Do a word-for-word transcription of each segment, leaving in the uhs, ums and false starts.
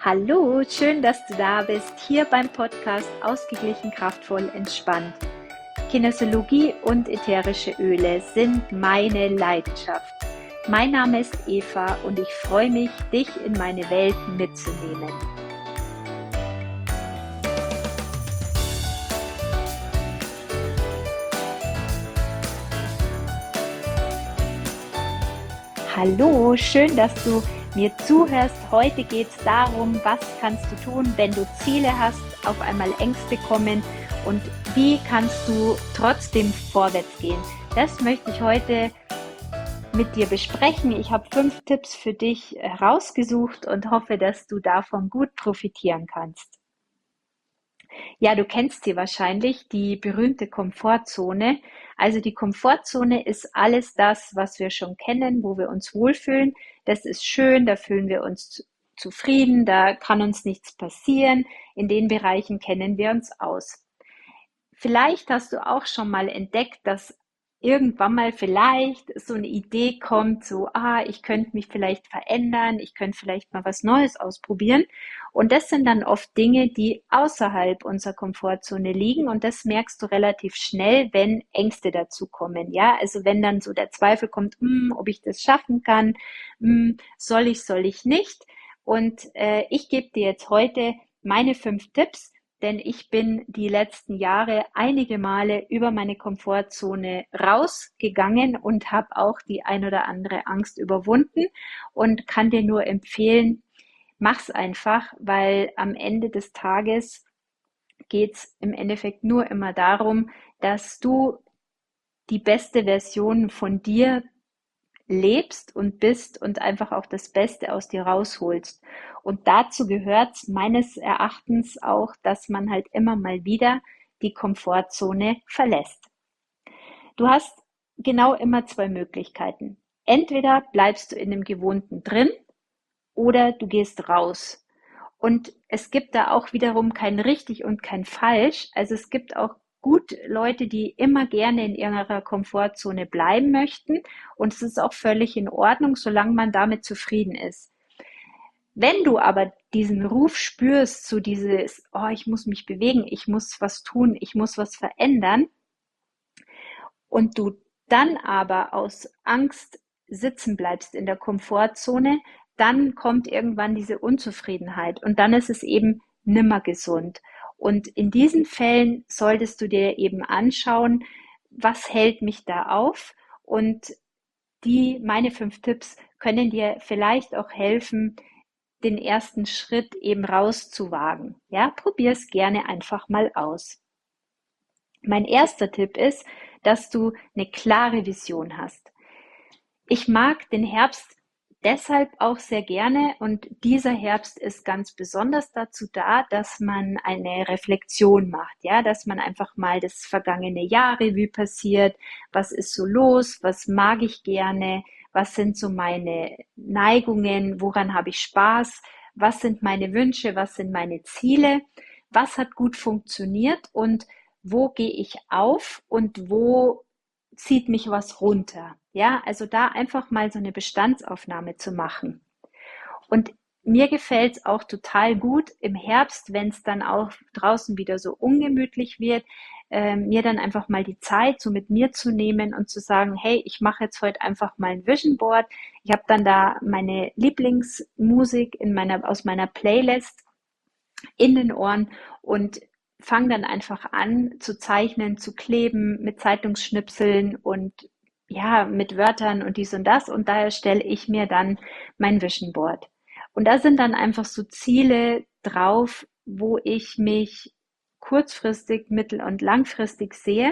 Hallo, schön, dass du da bist, hier beim Podcast Ausgeglichen, kraftvoll, entspannt. Kinesiologie und ätherische Öle sind meine Leidenschaft. Mein Name ist Eva und ich freue mich, dich in meine Welt mitzunehmen. Hallo, schön, dass du mir zuhörst. Heute geht es darum, was kannst du tun, wenn du Ziele hast, auf einmal Ängste kommen und wie kannst du trotzdem vorwärts gehen. Das möchte ich heute mit dir besprechen. Ich habe fünf Tipps für dich herausgesucht und hoffe, dass du davon gut profitieren kannst. Ja, du kennst sie wahrscheinlich, die berühmte Komfortzone. Also die Komfortzone ist alles das, was wir schon kennen, wo wir uns wohlfühlen. Das ist schön, da fühlen wir uns zufrieden, da kann uns nichts passieren. In den Bereichen kennen wir uns aus. Vielleicht hast du auch schon mal entdeckt, dass irgendwann mal vielleicht so eine Idee kommt, so, ah, ich könnte mich vielleicht verändern, ich könnte vielleicht mal was Neues ausprobieren. Und das sind dann oft Dinge, die außerhalb unserer Komfortzone liegen. Und das merkst du relativ schnell, wenn Ängste dazu kommen. Ja, also wenn dann so der Zweifel kommt, hm, ob ich das schaffen kann, hm, soll ich, soll ich nicht. Und äh, ich gebe dir jetzt heute meine fünf Tipps, denn ich bin die letzten Jahre einige Male über meine Komfortzone rausgegangen und habe auch die ein oder andere Angst überwunden und kann dir nur empfehlen, mach's einfach, weil am Ende des Tages geht's im Endeffekt nur immer darum, dass du die beste Version von dir lebst und bist und einfach auch das Beste aus dir rausholst. Und dazu gehört meines Erachtens auch, dass man halt immer mal wieder die Komfortzone verlässt. Du hast genau immer zwei Möglichkeiten. Entweder bleibst du in dem Gewohnten drin oder du gehst raus. Und es gibt da auch wiederum kein richtig und kein falsch. Also es gibt auch gut Leute, die immer gerne in ihrer Komfortzone bleiben möchten. Und es ist auch völlig in Ordnung, solange man damit zufrieden ist. Wenn du aber diesen Ruf spürst, so dieses, oh, ich muss mich bewegen, ich muss was tun, ich muss was verändern, und du dann aber aus Angst sitzen bleibst in der Komfortzone, dann kommt irgendwann diese Unzufriedenheit und dann ist es eben nimmer gesund. Und in diesen Fällen solltest du dir eben anschauen, was hält mich da auf, und die, meine fünf Tipps können dir vielleicht auch helfen, den ersten Schritt eben rauszuwagen. Ja, probier es gerne einfach mal aus. Mein erster Tipp ist, dass du eine klare Vision hast. Ich mag den Herbst deshalb auch sehr gerne, und dieser Herbst ist ganz besonders dazu da, dass man eine Reflexion macht, ja, dass man einfach mal das vergangene Jahr Revue passiert, was ist so los, was mag ich gerne, was sind so meine Neigungen, woran habe ich Spaß, was sind meine Wünsche, was sind meine Ziele, was hat gut funktioniert und wo gehe ich auf und wo zieht mich was runter. Ja, also da einfach mal so eine Bestandsaufnahme zu machen. Und mir gefällt es auch total gut im Herbst, wenn es dann auch draußen wieder so ungemütlich wird, äh, mir dann einfach mal die Zeit so mit mir zu nehmen und zu sagen, hey, ich mache jetzt heute einfach mal ein Vision Board. Ich habe dann da meine Lieblingsmusik in meiner, aus meiner Playlist in den Ohren und fange dann einfach an zu zeichnen, zu kleben mit Zeitungsschnipseln und ja, mit Wörtern und dies und das, und da erstelle ich mir dann mein Vision Board. Und da sind dann einfach so Ziele drauf, wo ich mich kurzfristig, mittel- und langfristig sehe.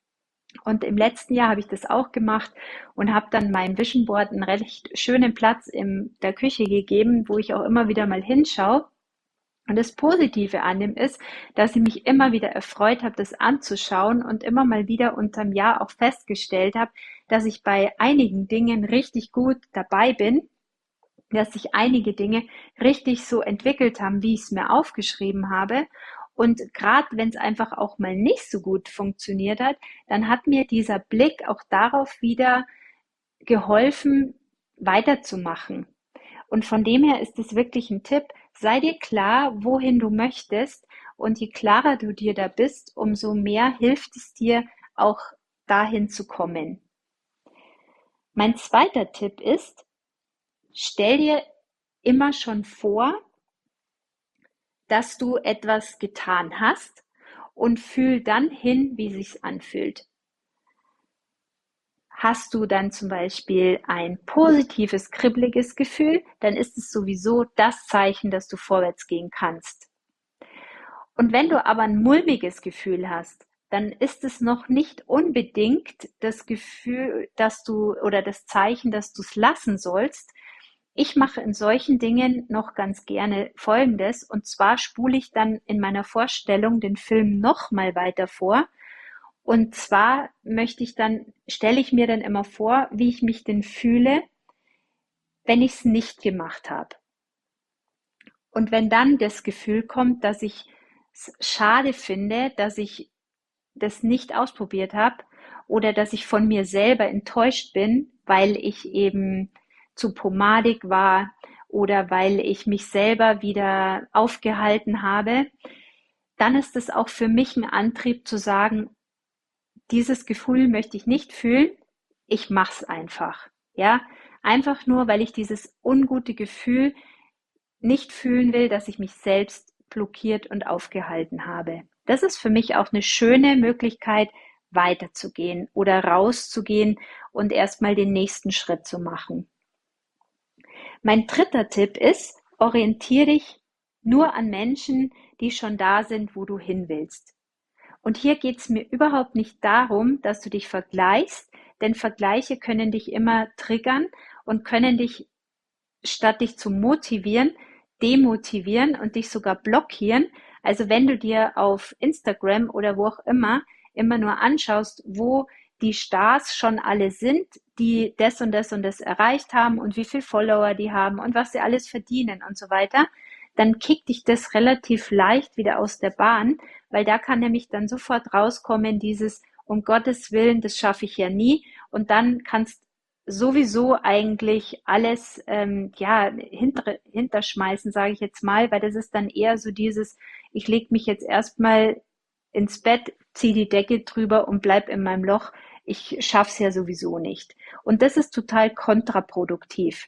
Und im letzten Jahr habe ich das auch gemacht und habe dann meinem Vision Board einen recht schönen Platz in der Küche gegeben, wo ich auch immer wieder mal hinschaue. Und das Positive an dem ist, dass ich mich immer wieder erfreut habe, das anzuschauen und immer mal wieder unterm Jahr auch festgestellt habe, dass ich bei einigen Dingen richtig gut dabei bin, dass sich einige Dinge richtig so entwickelt haben, wie ich es mir aufgeschrieben habe. Und gerade wenn es einfach auch mal nicht so gut funktioniert hat, dann hat mir dieser Blick auch darauf wieder geholfen, weiterzumachen. Und von dem her ist es wirklich ein Tipp, sei dir klar, wohin du möchtest. Und je klarer du dir da bist, umso mehr hilft es dir, auch dahin zu kommen. Mein zweiter Tipp ist, stell dir immer schon vor, dass du etwas getan hast und fühl dann hin, wie sich's anfühlt. Hast du dann zum Beispiel ein positives, kribbeliges Gefühl, dann ist es sowieso das Zeichen, dass du vorwärts gehen kannst. Und wenn du aber ein mulmiges Gefühl hast, dann ist es noch nicht unbedingt das Gefühl, dass du oder das Zeichen, dass du es lassen sollst. Ich mache in solchen Dingen noch ganz gerne Folgendes, und zwar spule ich dann in meiner Vorstellung den Film noch mal weiter vor. Und zwar möchte ich dann, stelle ich mir dann immer vor, wie ich mich denn fühle, wenn ich es nicht gemacht habe. Und wenn dann das Gefühl kommt, dass ich es schade finde, dass ich das nicht ausprobiert habe oder dass ich von mir selber enttäuscht bin, weil ich eben zu pomadig war oder weil ich mich selber wieder aufgehalten habe, dann ist es auch für mich ein Antrieb zu sagen, dieses Gefühl möchte ich nicht fühlen, ich mach's einfach. Ja, einfach nur, weil ich dieses ungute Gefühl nicht fühlen will, dass ich mich selbst blockiert und aufgehalten habe. Das ist für mich auch eine schöne Möglichkeit, weiterzugehen oder rauszugehen und erstmal den nächsten Schritt zu machen. Mein dritter Tipp ist, orientiere dich nur an Menschen, die schon da sind, wo du hin willst. Und hier geht es mir überhaupt nicht darum, dass du dich vergleichst, denn Vergleiche können dich immer triggern und können dich, statt dich zu motivieren, demotivieren und dich sogar blockieren. Also wenn du dir auf Instagram oder wo auch immer immer nur anschaust, wo die Stars schon alle sind, die das und das und das erreicht haben und wie viele Follower die haben und was sie alles verdienen und so weiter, dann kickt dich das relativ leicht wieder aus der Bahn, weil da kann nämlich dann sofort rauskommen, dieses um Gottes Willen, das schaffe ich ja nie, und dann kannst sowieso eigentlich alles ähm, ja hinter, hinterschmeißen, sage ich jetzt mal, weil das ist dann eher so dieses, ich lege mich jetzt erstmal ins Bett, ziehe die Decke drüber und bleib in meinem Loch. Ich schaff's ja sowieso nicht. Und das ist total kontraproduktiv.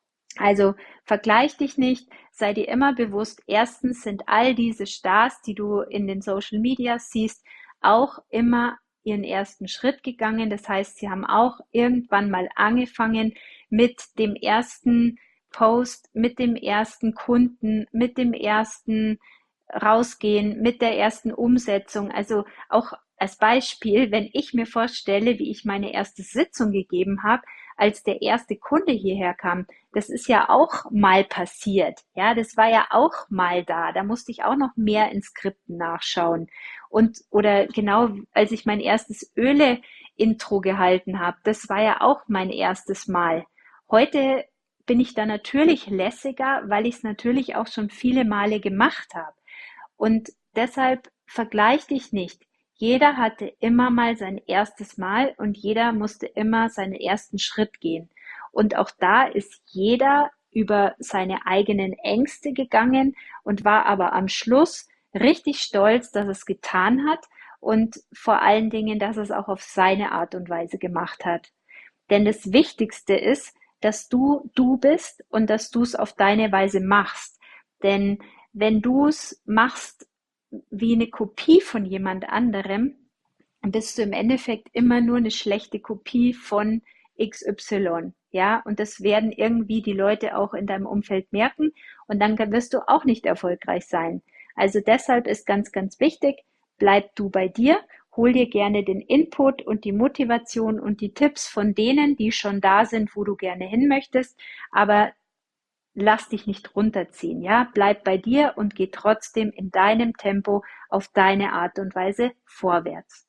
Also vergleich dich nicht, sei dir immer bewusst, erstens sind all diese Stars, die du in den Social Media siehst, auch immer ihren ersten Schritt gegangen. Das heißt, sie haben auch irgendwann mal angefangen mit dem ersten Post, mit dem ersten Kunden, mit dem ersten Rausgehen, mit der ersten Umsetzung. Also auch als Beispiel, wenn ich mir vorstelle, wie ich meine erste Sitzung gegeben habe, als der erste Kunde hierher kam, das ist ja auch mal passiert. Ja, das war ja auch mal da. Da musste ich auch noch mehr in Skripten nachschauen. Und, oder genau, als ich mein erstes Öle-Intro gehalten habe, das war ja auch mein erstes Mal. Heute bin ich da natürlich lässiger, weil ich es natürlich auch schon viele Male gemacht habe. Und deshalb vergleich dich nicht. Jeder hatte immer mal sein erstes Mal und jeder musste immer seinen ersten Schritt gehen. Und auch da ist jeder über seine eigenen Ängste gegangen und war aber am Schluss richtig stolz, dass es getan hat und vor allen Dingen, dass es auch auf seine Art und Weise gemacht hat. Denn das Wichtigste ist, dass du du bist und dass du es auf deine Weise machst. Denn wenn du es machst wie eine Kopie von jemand anderem, bist du im Endeffekt immer nur eine schlechte Kopie von X Y. Ja, und das werden irgendwie die Leute auch in deinem Umfeld merken und dann wirst du auch nicht erfolgreich sein. Also deshalb ist ganz, ganz wichtig, bleib du bei dir, hol dir gerne den Input und die Motivation und die Tipps von denen, die schon da sind, wo du gerne hin möchtest, aber lass dich nicht runterziehen, ja, bleib bei dir und geh trotzdem in deinem Tempo auf deine Art und Weise vorwärts.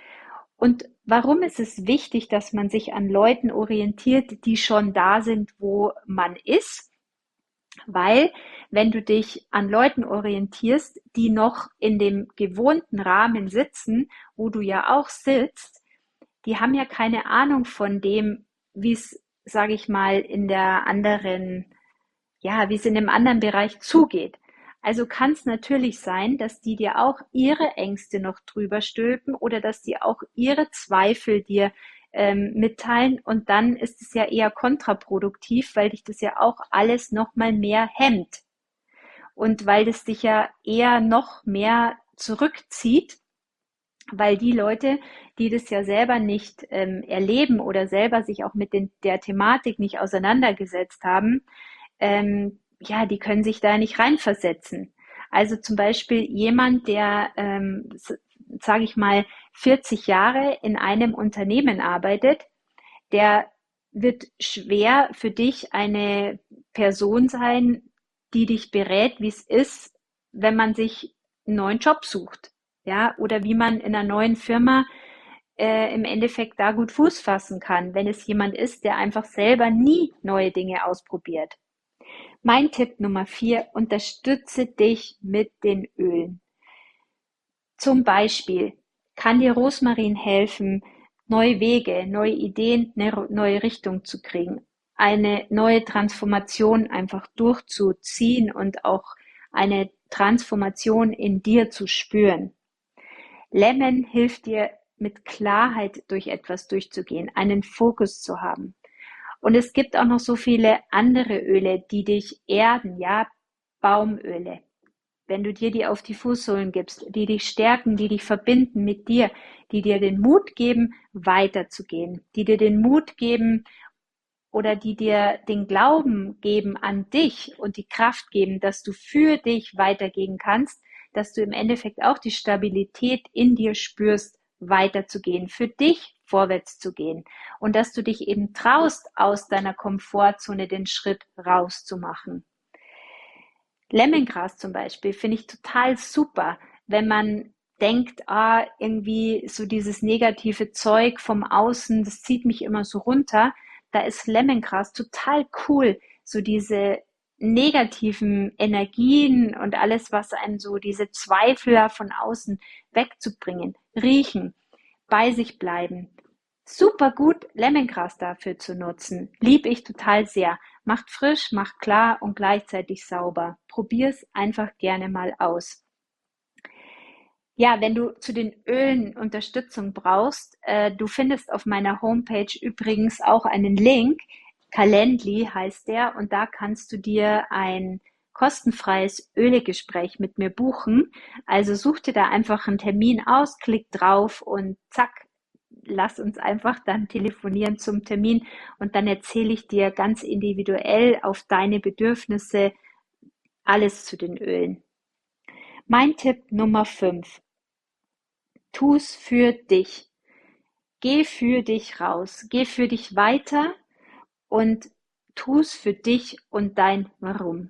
Und warum ist es wichtig, dass man sich an Leuten orientiert, die schon da sind, wo man ist? Weil, wenn du dich an Leuten orientierst, die noch in dem gewohnten Rahmen sitzen, wo du ja auch sitzt, die haben ja keine Ahnung von dem, wie es, sage ich mal, in der anderen ja, wie es in einem anderen Bereich zugeht. Also kann es natürlich sein, dass die dir auch ihre Ängste noch drüber stülpen oder dass die auch ihre Zweifel dir ähm, mitteilen und dann ist es ja eher kontraproduktiv, weil dich das ja auch alles noch mal mehr hemmt und weil das dich ja eher noch mehr zurückzieht, weil die Leute, die das ja selber nicht ähm, erleben oder selber sich auch mit den, der Thematik nicht auseinandergesetzt haben, ähm, ja, die können sich da nicht reinversetzen. Also zum Beispiel jemand, der, ähm, sage ich mal, vierzig Jahre in einem Unternehmen arbeitet, der wird schwer für dich eine Person sein, die dich berät, wie es ist, wenn man sich einen neuen Job sucht, ja, oder wie man in einer neuen Firma äh, im Endeffekt da gut Fuß fassen kann, wenn es jemand ist, der einfach selber nie neue Dinge ausprobiert. Mein Tipp Nummer vier, unterstütze dich mit den Ölen. Zum Beispiel kann dir Rosmarin helfen, neue Wege, neue Ideen, eine neue Richtung zu kriegen, eine neue Transformation einfach durchzuziehen und auch eine Transformation in dir zu spüren. Lemon hilft dir, mit Klarheit durch etwas durchzugehen, einen Fokus zu haben. Und es gibt auch noch so viele andere Öle, die dich erden, ja, Baumöle. Wenn du dir die auf die Fußsohlen gibst, die dich stärken, die dich verbinden mit dir, die dir den Mut geben, weiterzugehen, die dir den Mut geben oder die dir den Glauben geben an dich und die Kraft geben, dass du für dich weitergehen kannst, dass du im Endeffekt auch die Stabilität in dir spürst, weiterzugehen, für dich vorwärts zu gehen und dass du dich eben traust, aus deiner Komfortzone den Schritt rauszumachen. Lemongras zum Beispiel finde ich total super, wenn man denkt, ah, irgendwie so dieses negative Zeug vom Außen, das zieht mich immer so runter. Da ist Lemongras total cool, so diese negativen Energien und alles, was einem so diese Zweifler von außen wegzubringen. Riechen, bei sich bleiben. Super gut, Lemongras dafür zu nutzen. Lieb ich total sehr. Macht frisch, macht klar und gleichzeitig sauber. Probier's einfach gerne mal aus. Ja, wenn du zu den Ölen Unterstützung brauchst, äh, du findest auf meiner Homepage übrigens auch einen Link. Calendly heißt der und da kannst du dir ein kostenfreies Ölegespräch mit mir buchen. Also such dir da einfach einen Termin aus, klick drauf und zack, lass uns einfach dann telefonieren zum Termin und dann erzähle ich dir ganz individuell auf deine Bedürfnisse alles zu den Ölen. Mein Tipp Nummer fünf. Tu's für dich. Geh für dich raus. Geh für dich weiter und tu's für dich und dein Warum.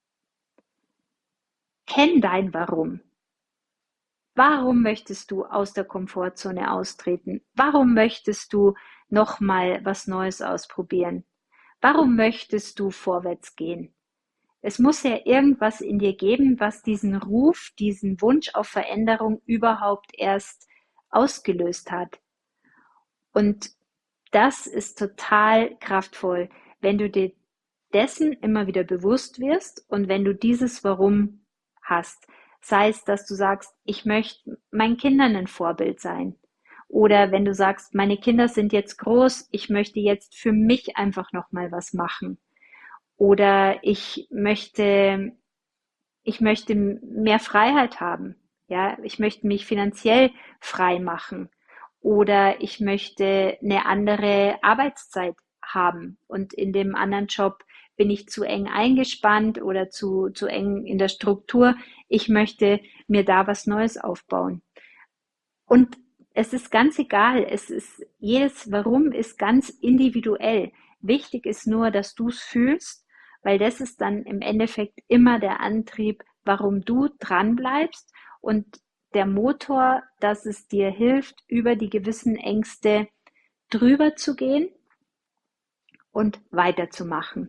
Kenn dein Warum. Warum möchtest du aus der Komfortzone austreten? Warum möchtest du nochmal was Neues ausprobieren? Warum möchtest du vorwärts gehen? Es muss ja irgendwas in dir geben, was diesen Ruf, diesen Wunsch auf Veränderung überhaupt erst ausgelöst hat. Und das ist total kraftvoll, wenn du dir dessen immer wieder bewusst wirst und wenn du dieses Warum hast. Sei es, dass du sagst, ich möchte meinen Kindern ein Vorbild sein. Oder wenn du sagst, meine Kinder sind jetzt groß, ich möchte jetzt für mich einfach nochmal was machen. Oder ich möchte, ich möchte mehr Freiheit haben. Ja, ich möchte mich finanziell frei machen. Oder ich möchte eine andere Arbeitszeit haben. Und in dem anderen Job bin ich zu eng eingespannt oder zu, zu eng in der Struktur. Ich möchte mir da was Neues aufbauen. Und es ist ganz egal. Es ist, jedes Warum ist ganz individuell. Wichtig ist nur, dass du es fühlst, weil das ist dann im Endeffekt immer der Antrieb, warum du dran bleibst und der Motor, dass es dir hilft, über die gewissen Ängste drüber zu gehen und weiterzumachen.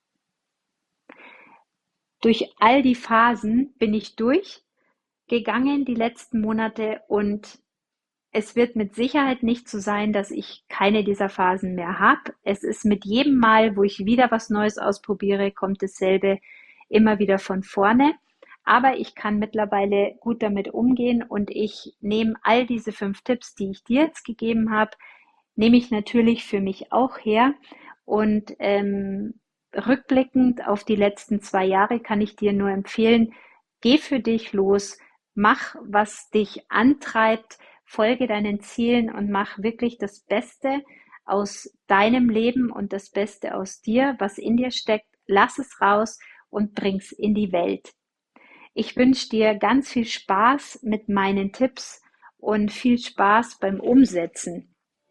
Durch all die Phasen bin ich durchgegangen die letzten Monate und es wird mit Sicherheit nicht so sein, dass ich keine dieser Phasen mehr habe. Es ist mit jedem Mal, wo ich wieder was Neues ausprobiere, kommt dasselbe immer wieder von vorne. Aber ich kann mittlerweile gut damit umgehen und ich nehme all diese fünf Tipps, die ich dir jetzt gegeben habe, nehme ich natürlich für mich auch her. Und ähm, rückblickend auf die letzten zwei Jahre kann ich dir nur empfehlen, geh für dich los, mach, was dich antreibt, folge deinen Zielen und mach wirklich das Beste aus deinem Leben und das Beste aus dir, was in dir steckt. Lass es raus und bring's in die Welt. Ich wünsche dir ganz viel Spaß mit meinen Tipps und viel Spaß beim Umsetzen.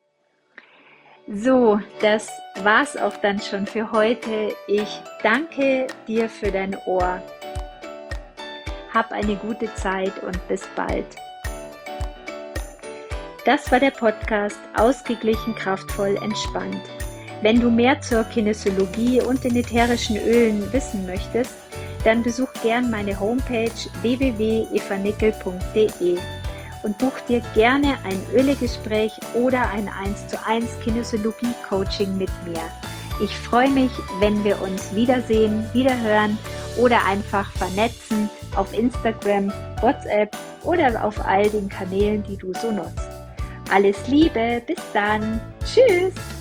So, das war's auch dann schon für heute. Ich danke dir für dein Ohr. Hab eine gute Zeit und bis bald. Das war der Podcast Ausgeglichen, kraftvoll, entspannt. Wenn du mehr zur Kinesiologie und den ätherischen Ölen wissen möchtest, dann besuch gern meine Homepage w w w punkt eva nickel punkt d e und buch dir gerne ein Ölegespräch oder ein eins zu eins Kinesiologie-Coaching mit mir. Ich freue mich, wenn wir uns wiedersehen, wiederhören oder einfach vernetzen auf Instagram, WhatsApp oder auf all den Kanälen, die du so nutzt. Alles Liebe, bis dann. Tschüss.